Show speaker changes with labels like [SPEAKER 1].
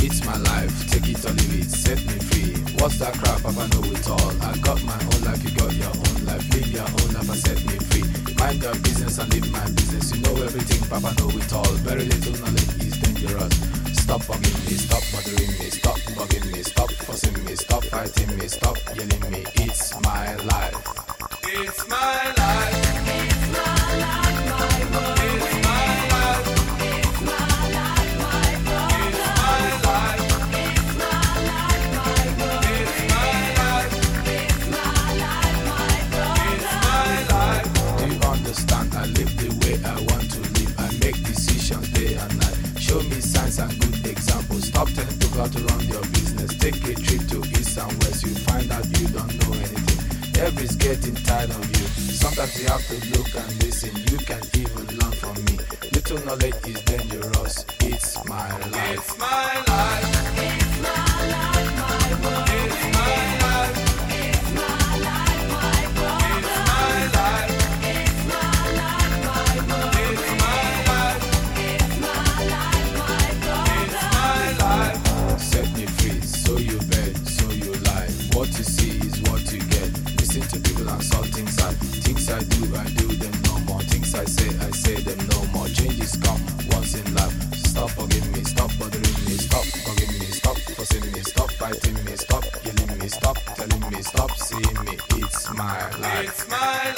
[SPEAKER 1] It's my life, take it or leave it, set me free. What's that crap, Papa know it all. I got my own life, you got your own life. Live your own life and set me free. Mind your business and live my business. You know everything, Papa know it all. Very little knowledge is dangerous. Stop bugging me, stop bothering me, stop bugging me, stop fussing me, stop fighting me, stop yelling me. It's my life. It's my life.
[SPEAKER 2] It's my life, my world.
[SPEAKER 1] It's my life.
[SPEAKER 2] It's my life, my problem.
[SPEAKER 1] It's my life.
[SPEAKER 2] It's my life, my world.
[SPEAKER 1] It's my life.
[SPEAKER 2] It's my life, my problem.
[SPEAKER 1] It's my life. Do you understand? I live the way I want to live. I make decisions day and night. Show me signs and good examples. Stop telling people how to run your business. Take a trip to east and west. You find out you don't know anything. Everybody's getting tired of you. Sometimes you have to look and listen. You can even learn from me. Little knowledge is dangerous. It's my life. It's my life.
[SPEAKER 2] It's my life, my world.
[SPEAKER 1] It's my life.
[SPEAKER 2] It's my life, my problem.
[SPEAKER 1] It's my life.
[SPEAKER 2] It's my life, my world.
[SPEAKER 1] It's my life.
[SPEAKER 2] It's my life, my problem.
[SPEAKER 1] It's my life. Set me free, so you bet, so you lie. What you see is what you get. Listen to people and saw things I do them no more. Things I say them no more. Changes come once in life. Stop bugging me, stop bothering me, stop bugging me, stop fussing me, stop fighting me, stop yelling me, stop telling me, stop seeing me. It's my life. It's my